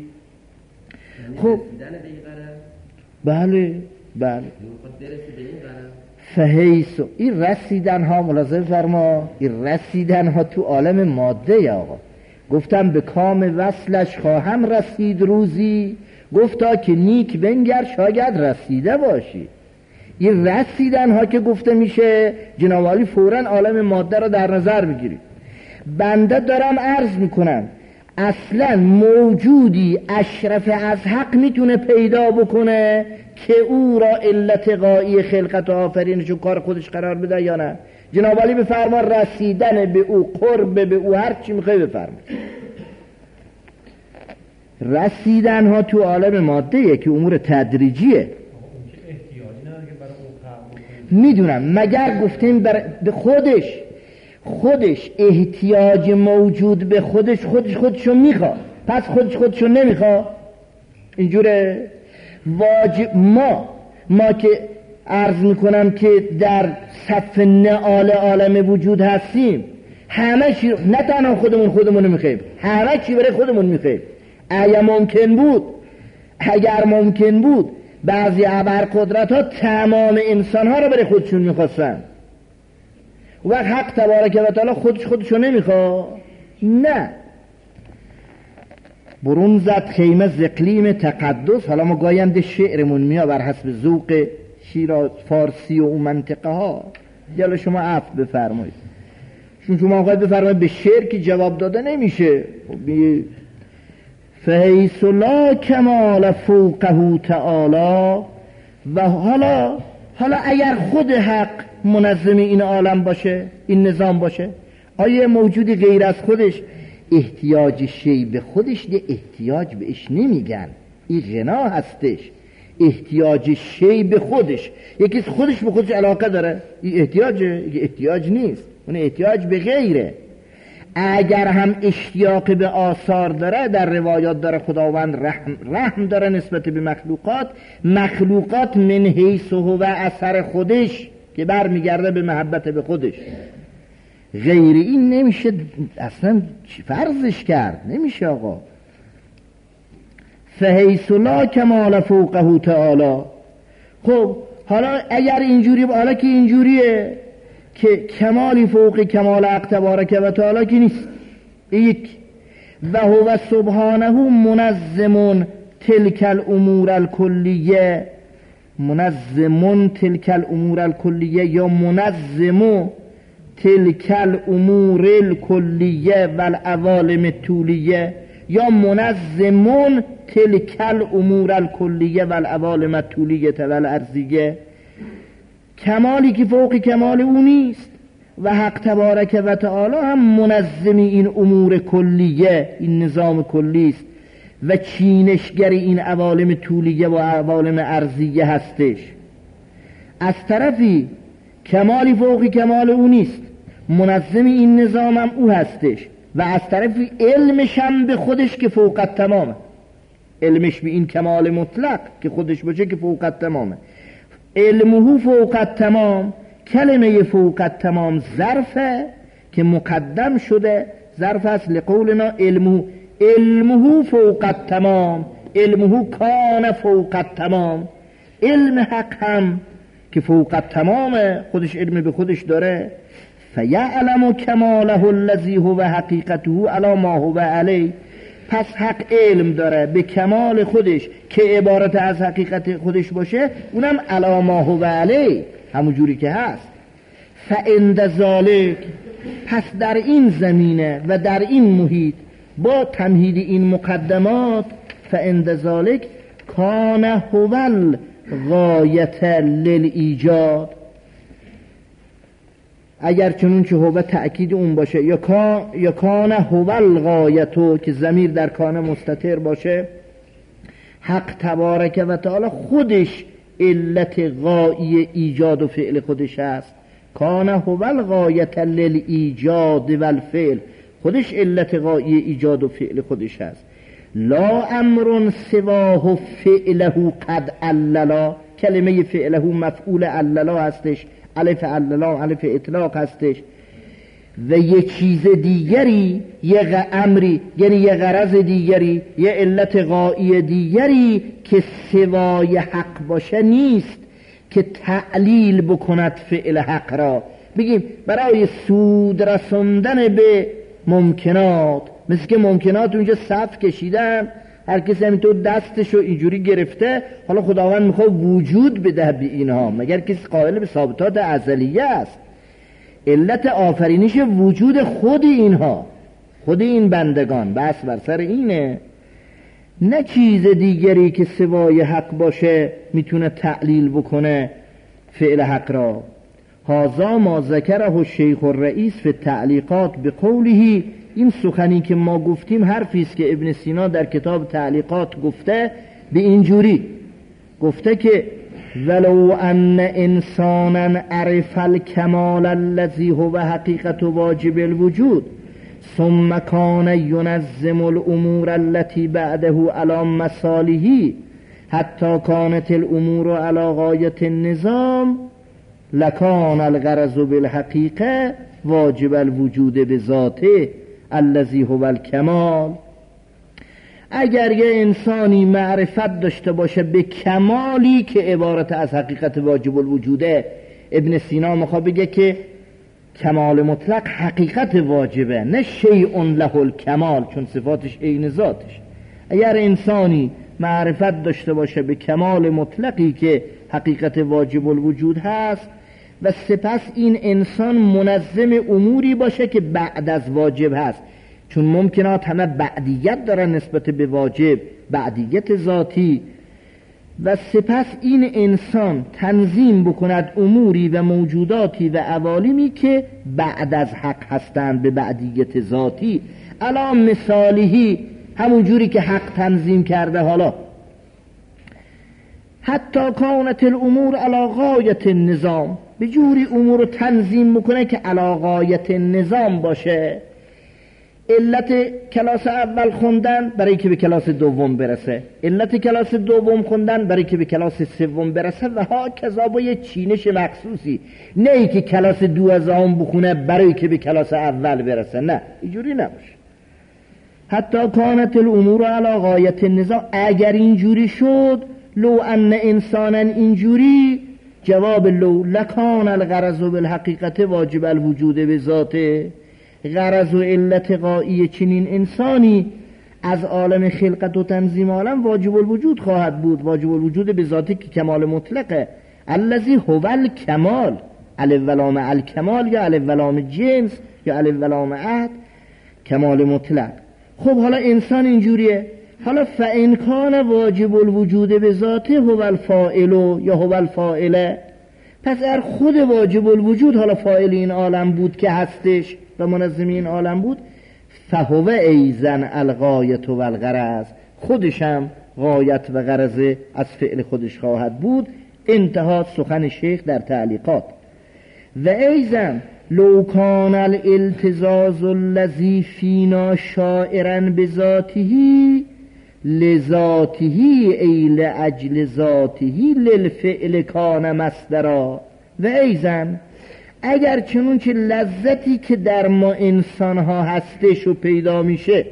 خب بله بله فحیث این رسیدن ها، ملاحظه فرما، این رسیدن ها تو عالم ماده یا آقا. گفتم به کام وصلش خواهم رسید روزی، گفتا که نیک بنگر شاید رسیده باشی. این رسیدن ها که گفته میشه جناب عالی فوراً عالم ماده رو در نظر بگیرید. بنده دارم عرض میکنم اصلا موجودی اشرف از حق میتونه پیدا بکنه که او را علت غایی خلقت و آفرینش و کار خودش قرار بده یا نه؟ جناب علی بفرما رسیدن به او، قرب به او، هر چی میخوای بفرما. رسیدن ها تو عالم ماده که امور تدریجیه. میدونم مگر گفتیم بر به خودش خودش احتیاج موجود به خودش خودش خودشو میخواد، پس خودش خودشو نمیخواد. اینجوره واجب ما ما که عرض میکنم که در صف نعال عالم وجود هستیم، همه چی نه تنها خودمون خودمون میخوایم، همه چی برای خودمون میخوایم. اگر ممکن بود اگر ممکن بود بعضی ابرقدرت ها تمام انسان ها رو برای خودشون میخواستن، و حق تبارک و تعالی خودش خودشو نمیخواد. نه، برون زد خیمه زقلیم تقدس. حالا ما گاینده شعرمون میاد بر حسب ذوق شیراز فارسی و اون منطقه ها، جلو شما عفو بفرمایید، چون شما خواهید بفرمایید به شعر که جواب داده نمیشه. فحیث لا کمال فوقه تعالی. و حالا حالا اگر خود حق منظم این عالم باشه، این نظام باشه، آیا موجودی غیر از خودش احتیاج شی به خودش ده؟ احتیاج بهش نمیگن، این غنا هستش. احتیاج شی به خودش، یکی خودش به خودش علاقه داره، این احتیاجه، احتیاج نیست، اون احتیاج به غیره. اگر هم اشتیاق به آثار داره، در روایات داره خداوند رحم, رحم داره نسبت به مخلوقات، مخلوقات من حیث و اثر خودش که برمیگرده به محبت به خودش. غیر این نمیشه اصلا فرضش کرد، نمیشه آقا. فحیث لا کمال فوقه تعالی. خب حالا اگر اینجوری، حالا که اینجوریه که کمالی فوق کمال حق تبارک و تعالی که نیست، یک و هو سبحانه منظم تلک الامور الکلیه، منظم تلک الامور الکلیه یا منظم تلک الامور الکلیه و العوالم الطولیه، یا منظمون تلکل امور الکلیه و العوالم الطولیه و الارضیه، کمالی که فوق کمال او نیست و حق تبارک و تعالی هم منظمی این امور کلیه، این نظام کلی است و چینشگر این عوالم طولیه و عوالم ارضیه هستش. از طرفی کمالی فوق کمال او نیست، منظم این نظام هم او هستش و از طرفی علمش هم به خودش که فوق التمامه، علمش به این کمال مطلق که خودش باشه که فوق التمامه. علمه فوق التمام، کلمه فوق التمام ظرفه که مقدم شده، ظرف است لقولنا علمه، علمه فوق التمام، علمه کان فوق التمام. علم حق هم که فوق التمامه، خودش علم به خودش داره. فیعلم کماله الذی هو حقیقته علی ما هو علیه، پس حق علم داره به کمال خودش که عبارت از حقیقت خودش باشه، اونم علی ما هو علیه، همون جوری که هست. فعند ذالک، پس در این زمینه و در این محیط با تمهید این مقدمات، فعند ذالک کان هو الغایت للایجاد، اگر چنون چه هو تأکید اون باشه، یا کان یا کان هو الغایتو که ضمیر در کان مستتر باشه، حق تبارک و تعالی خودش علت غایی ایجاد و فعل خودش هست. کان هو الغایت للایجاد و الفعل، خودش علت غایی ایجاد و فعل خودش هست. لا امر سواه فعله قد عللا، کلمه فعله مفعول عللا هستش، الف عللا الف اطلاق هستش. و یه چیز دیگری، یه امری یعنی یه غرض دیگری، یه علت غایی دیگری که سوای حق باشه نیست که تعلیل بکند فعل حق را. بگیم برای سود رسوندن به ممکنات، مثل که ممکنات اونجا صف کشیدن، هر کسی همینطور دستشو اینجوری گرفته، حالا خداوند میخواد وجود بده به اینها، مگر کسی قائل به ثابتات ازلیه است؟ علت آفرینش وجود خود اینها، خود این بندگان، بس بر سر اینه، نه چیز دیگری که سوای حق باشه میتونه تعلیل بکنه فعل حق را. هذا ما ذکره الشیخ الرئیس فی تعلیقات بقوله، این سخنی که ما گفتیم حرفی است که ابن سینا در کتاب تعلیقات گفته، به اینجوری گفته که ولو ان انسانا عرف الکمال الذی هو حقیقت واجب الوجود ثم کان ینظم الامور التي بعده علی مصالحه حتی کانت الامور علی غایت النظام لکان الغرض بالحقیقه واجب الوجود بذاته الذی هو الکمال. اگر یه انسانی معرفت داشته باشه به کمالی که عبارت از حقیقت واجب الوجوده، ابن سینا میخواد بگه که کمال مطلق حقیقت واجبه، نه شیء له الکمال، چون صفاتش عین ذاتش. اگر انسانی معرفت داشته باشه به کمال مطلقی که حقیقت واجب الوجود هست و سپس این انسان منظم اموری باشه که بعد از واجب هست، چون ممکنات همه بعدیت دارن نسبت به واجب، بعدیت ذاتی، و سپس این انسان تنظیم بکند اموری و موجوداتی و عوالمی که بعد از حق هستند به بعدیت ذاتی، علا مثالی همون جوری که حق تنظیم کرده. حالا حتی کانت الامور علا غایت النظام، به جوری امور رو تنظیم بکنه که علا غایت النظام باشه. علت کلاس اول خوندن برای که به کلاس دوم برسه، علت کلاس دوم خوندن برای که به کلاس سوم برسه، و ها کذا با یه چینش مخصوصی، نه ای که کلاس دوازدهم بخونه برای که به کلاس اول برسه، نه اینجوری نباشه. حتی کانت الامور علی غایت النظام، اگر اینجوری شد، لو ان انسانا اینجوری، جواب لو لکان الغرض بالحقیقت واجب الوجود به ذاته، غرض و علت غایی چنین انسانی از عالم خلقت و تنظیم عالم واجب الوجود خواهد بود، واجب الوجود به ذاتی که کمال مطلقه، الذی هو الکمال، الف ولام الکمال یا الف ولام جنس یا الف ولام عهد، کمال مطلق. خب حالا انسان اینجوریه. حالا فإن کان واجب الوجود به ذاته هو الفاعل یا هو الفاعله، پس اگر خود واجب الوجود حالا فاعل این عالم بود که هستش و منظم این عالم بود، فهو ایزن الغایت و الغرض، خودش هم غایت و غرض از فعل خودش خواهد بود. انتها سخن شیخ در تعلیقات. و ایزن لو کان الالتزاز الذی فینا شاعرا بذاته لذاته ای لاجل ذاته للفعل کان مصدرا. و ایزن اگر چنون که لذتی که در ما انسان ها هستش و پیدا میشه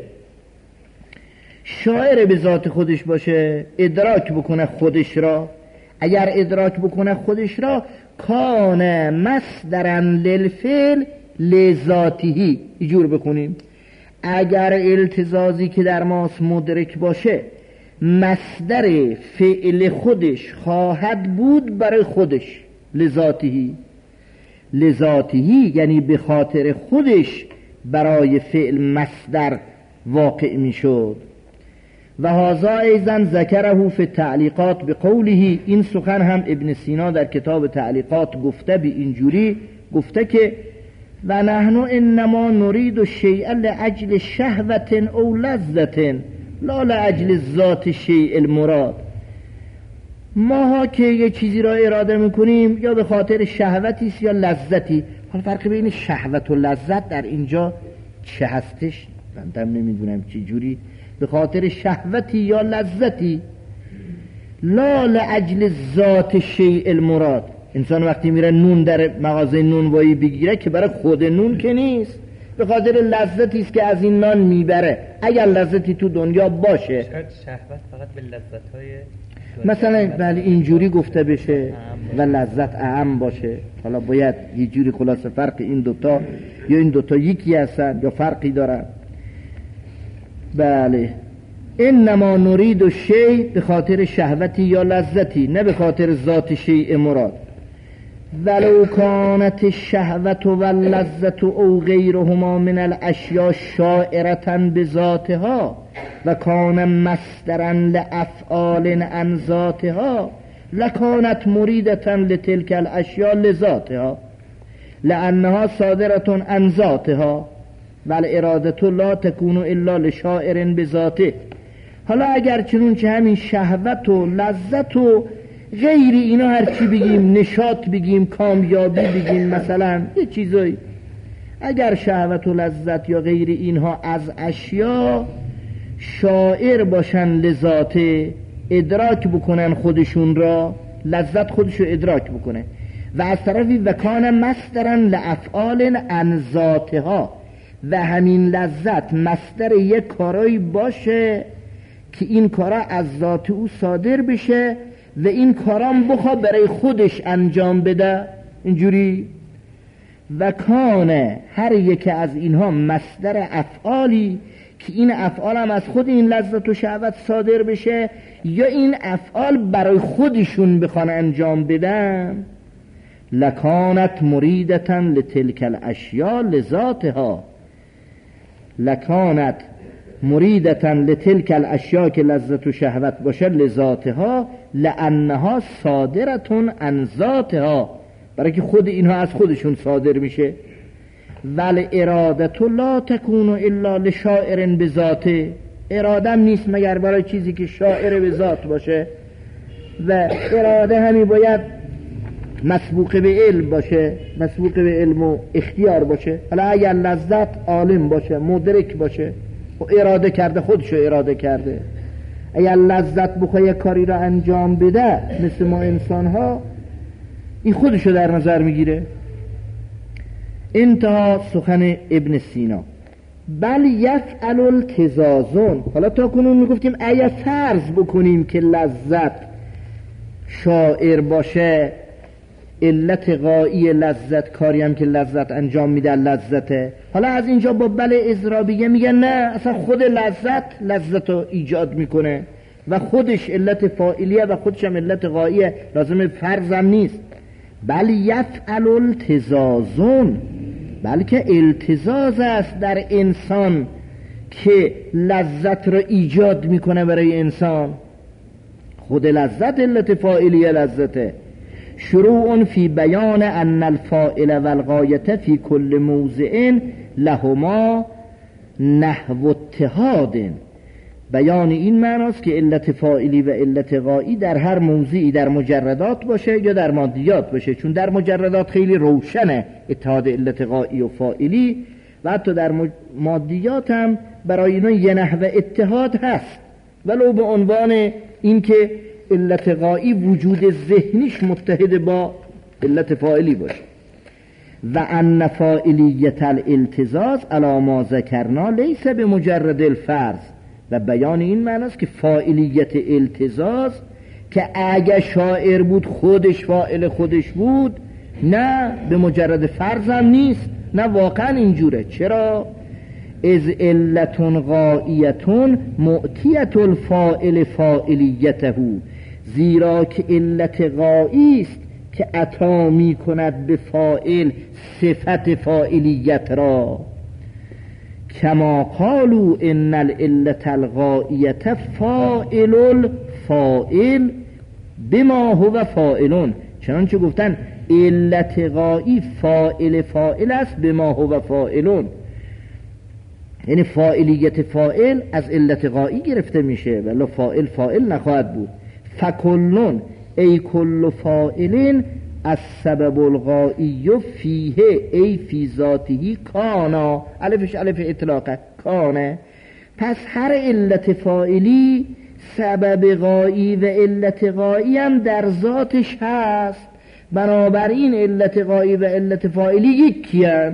شاعر به ذات خودش باشه، ادراک بکنه خودش را، اگر ادراک بکنه خودش را، کان مصدرا للفعل لذاته. اینجور بکنیم اگر التزازی که در ماست مدرک باشه مصدر فعل خودش خواهد بود برای خودش، لذاتهی لذاتهی یعنی به خاطر خودش برای فعل مصدر واقع می شد. و هذا ایضا ذکره فی التعلیقات بقوله، این سخن هم ابن سینا در کتاب تعلیقات گفته به اینجوری گفته که و نحن انما نرید الشیء لاجل شهوة او لذة لا لاجل ذات شیء المراد. ماها که یه چیزی را اراده میکنیم یا به خاطر شهوتی است یا لذتی. حالا فرق بین شهوت و لذت در اینجا چه هستش؟ من نمیدونم چه جوری، به خاطر شهوتی یا لذتی. لا لاجل ذات شیء المراد. انسان وقتی میره نون در مغازه نونوایی بگیره که برای خود نون که نیست، به خاطر لذتی است که از این نان میبره. اگر لذتی تو دنیا باشه، شهوت فقط به لذت‌های مثلا بله اینجوری گفته بشه و لذت اعم باشه. حالا باید یه جوری خلاصه فرق این دوتا، یا این دوتا یکی هستن یا فرقی دارن. بله انما نرید الشیء به خاطر شهوتی یا لذتی، نه به خاطر ذات شیء مراد. ولو کانت الشهوة واللذة او غیرهما من الاشیاء شاعرة بذاتها و کان مصدرا لافعال عن ذاتها لکانت مریدة لتلك الاشیاء لذاتها لانها صادرة عن ذاتها والاراده لا تكون الا لشاعر بذاته. حالا اگر چنون که همین شهوت و لذت و غیر اینا هر چی بگیم، نشاط بگیم، کامیابی بگیم، مثلا یه چیزایی، اگر شهوت و لذت یا غیر اینها از اشیا شاعر باشن لذاته، ادراک بکنن خودشون را، لذت خودشو ادراک بکنه، و از طرفی وکان مصدرا لافعال عن ذاتها، و همین لذت مصدر یک کارایی باشه که این کارا از ذات او صادر بشه و این کارام بخوا برای خودش انجام بده. اینجوری و کانه هر یک از اینها مصدر افعالی که این افعال هم از خود این لذت و شهوت صادر بشه یا این افعال برای خودشون بخوان انجام بدن، لکانت مریدة لتلک الاشیاء لذاتها، لکانت مریدة لتلک الاشیاء که لذت و شهوت باشه لذاتها لانها صادرة عن ذاتها، برای که خود اینها از خودشون صادر میشه. ول اراده لا تکون الا لشاعر بذاته، اراده نیست مگر برای چیزی که شاعر به ذات باشه، و اراده همین باید مسبوق به علم باشه، مسبوق به علم و اختیار باشه. حالا اگر لذت عالم باشه، مدرک باشه، و اراده کرده، خودشو اراده کرده، اگر لذت بخواه یک کاری را انجام بده مثل ما انسان ها، این خودشو در نظر میگیره. انتها سخن ابن سینا. بل یفعل التزازون. حالا تا کنون میگفتیم اگه فرض بکنیم که لذت شاعر باشه، علت غایی لذت کاری هم که لذت انجام میده لذته. حالا از اینجا با بل اضرابیه میگن نه، اصلا خود لذت لذت رو ایجاد میکنه و خودش علت فاعلیه و خودش هم علت غاییه، لازم فرض هم نیست. بل یفعل التزازون، بلکه التزاز است در انسان که لذت را ایجاد میکنه برای انسان. خود لذت علت فاعلی لذته. شروع فی بیان ان الفاعل و الغایت فی کل موضع لهما نحو اتحاد. بیان این معناست که علت فاعلی و علت غایی در هر موضعی در مجردات باشه یا در مادیات باشه، چون در مجردات خیلی روشنه اتحاد علت غایی و فاعلی، و حتی در مادیات هم برای اینا یه نحو اتحاد هست، ولو به عنوان اینکه علت غایی وجود ذهنیش متحد با علت فاعلی باشه. و ان فاعلیت الالتزاز علی ما ذکرنا لیس بمجرد الفرض. و بیان این معنی است که فاعلیت التزاز که اگه شاعر بود خودش فاعل خودش بود، نه به مجرد فرض هم نیست، نه واقعا اینجوره. چرا؟ از علتون غائیتون معتیت الفاعل فاعلیته، زیرا که علت غایی است که عطا می کند به فاعل صفت فاعلیت را. کما قالوا ان العلت الغائیت فاعل الفاعل بما هو فاعلون، چنانچه گفتن علت غایی فاعل فاعل است بما هو فاعلون، یعنی فاعلیت فاعل از علت غایی گرفته میشه، ولی فاعل فاعل نخواهد بود. فکلون ای کل فاعلین از سبب الغایی فیه ای فی ذاته کانا، الفش الف اطلاقه کانه. پس هر علت فاعلی سبب غایی و علت غایی هم در ذاتش هست، بنابراین علت غایی و علت فاعلی یکی هم.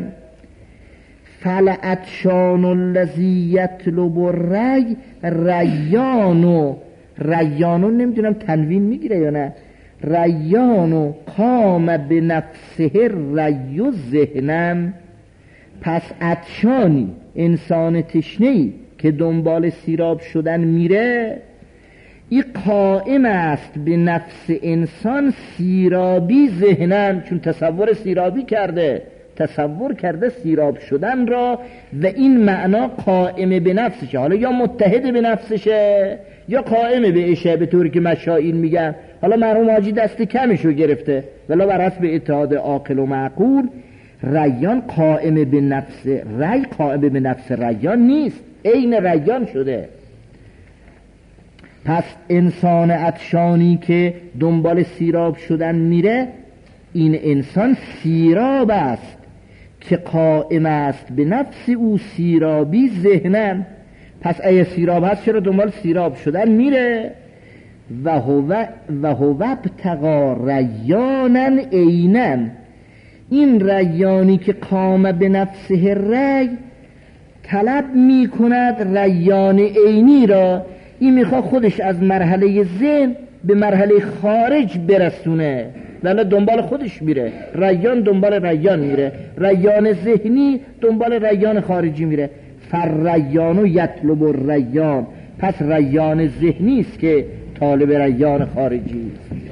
فلعطشان الذی یطلب الری ریانو، ریانو نمیدونم تنوین میگیره یا نه، ریانو قام به نفسه ری ذهنم. پس عطشانی انسان تشنه‌ای که دنبال سیراب شدن میره، این قائم است به نفس انسان سیرابی ذهنم، چون تصور سیرابی کرده، تصور کرده سیراب شدن را، و این معنا قائم به نفسشه. حالا یا متحد به نفسشه یا قائم به اشه، به طوری که مشایین میگن. حالا مرحوم حاجی دست کمشو گرفته، ولی بر حسب اتحاد عاقل و معقول ریان قائم به نفس، ری قائم به نفس ریان نیست، عین ریان شده. پس انسان عطشانی که دنبال سیراب شدن میره، این انسان سیراب است که قائم است به نفس او سیرابی ذهنن. پس اگه سیراب هست چرا دنبال سیراب شدن میره؟ و هو و هو ابتغا ریانن عینن، این ریانی که قام به نفسه ری طلب میکند ریان عینی را، این میخواد خودش از مرحله ذهن به مرحله خارج برسونه، ولی دنبال خودش میره. ریان دنبال ریان میره، ریان ذهنی دنبال ریان خارجی میره. فریانو یطلب الریان، پس ریان ذهنی است که طالب ریان خارجی است.